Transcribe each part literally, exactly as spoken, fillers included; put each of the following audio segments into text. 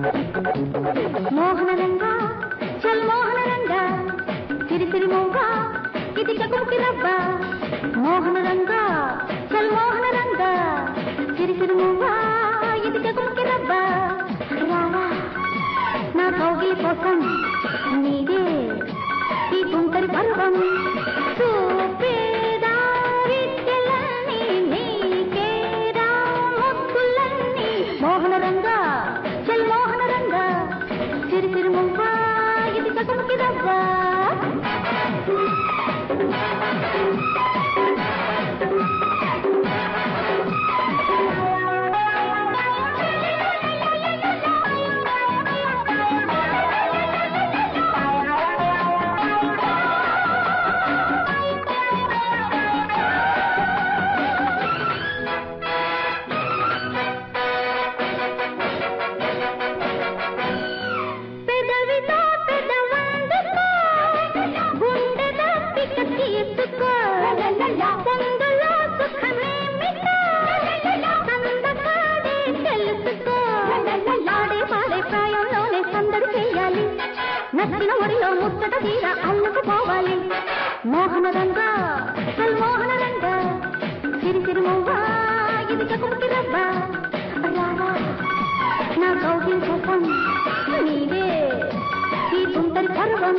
మోహన రంగా చల్ మోహన రంగా సిరి సిరి మోగా ఇది చకుముకి రవ్వ మోహన రంగా చల్ మోహన రంగా సిరి సిరి మోగా ఇది చకుముకి రవ్వ రావా నా కౌగిలి కోసం నీదే ఈ తుంటరి పర్వం చూపేదారి తెల్లని నీకేరా ముక్కులన్నీ మోహన రంగా చల్ మోహన రంగా సిరి సిరి మువ్వ ఇది చకుముకి రవ్వ నచ్చిన ఒడిలో ముచ్చట తీర అల్లుకు పోవాలి మోహన రంగా చల్ మోహన రంగా సిరి సిరి మువ్వ ఇది చకుముకి రవ్వ రావా నా కౌగిలి కోసం నీదే ఈ తుంటరి పర్వం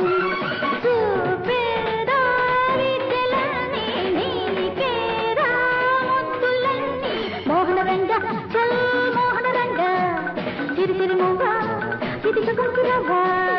చూపేదారి తెల్లని నీకేరా ముద్దులన్నీ మోహన రంగా చల్ మోహన రంగా సిరి సిరి మువ్వ ఇది చకుముకి రవ్వ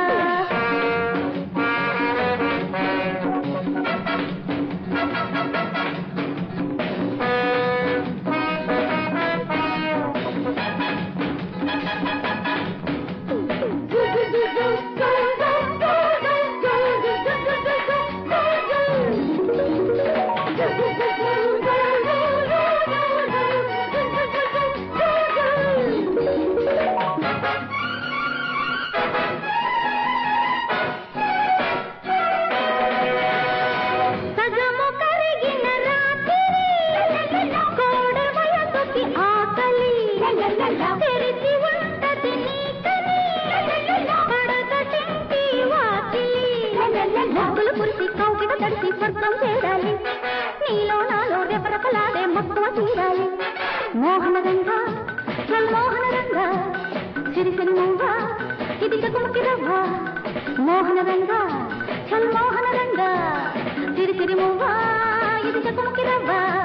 మొగ్గులు కురిసి కౌకిట తడిసి స్వర్గం చేరాలి నీలో నాలో రెపరెపలాడే మక్కువ తీరాలి మోహన రంగా చల్ మోహన రంగా సిరి సిరి మువ్వ ఇది చకుముకి రవ్వ మోహన రంగా చల్ మోహన రంగా సిరి సిరి మువ్వ ఇది చకుముకి రవ్వ